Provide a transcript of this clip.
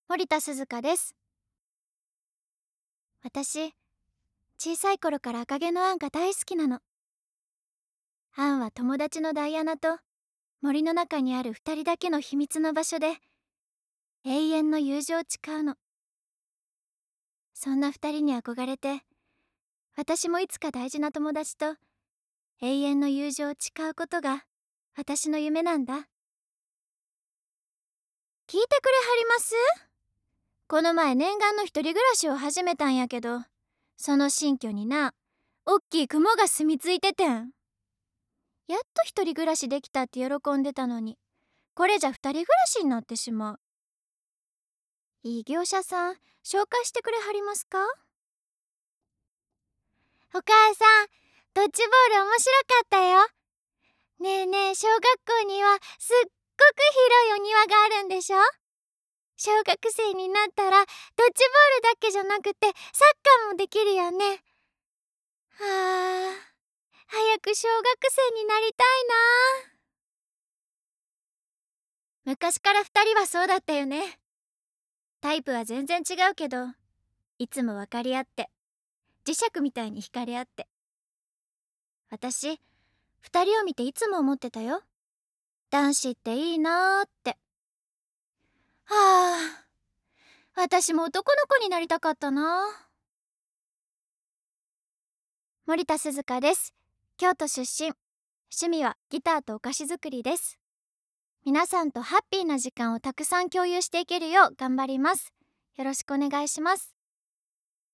森田鈴香です。私、小さい頃から赤毛のアンが大好きなの。アンは友達のダイアナと森の中にある二人だけの秘密の場所で永遠の友情を誓うの。そんな二人に憧れて、私もいつか大事な友達と永遠の友情を誓うことが私の夢なんだ。聞いてくれはります？この前念願の一人暮らしを始めたんやけど、その新居にな、おっきい雲が住み着いててん。やっと一人暮らしできたって喜んでたのに、これじゃ二人暮らしになってしまう。いい業者さん紹介してくれはりますか？お母さん、ドッジボール面白かったよ。ねえねえ、小学校にはすっごく広いお庭があるんでしょ？小学生になったらドッジボールだけじゃなくてサッカーもできるよね。はあ、早く小学生になりたいな。昔から二人はそうだったよね。タイプは全然違うけど、いつも分かり合って、磁石みたいに惹かれ合って。私、二人を見ていつも思ってたよ。男子っていいなーって。はあ、私も男の子になりたかったな。森田鈴香です。京都出身。趣味はギターとお菓子作りです。皆さんとハッピーな時間をたくさん共有していけるよう頑張ります。よろしくお願いします。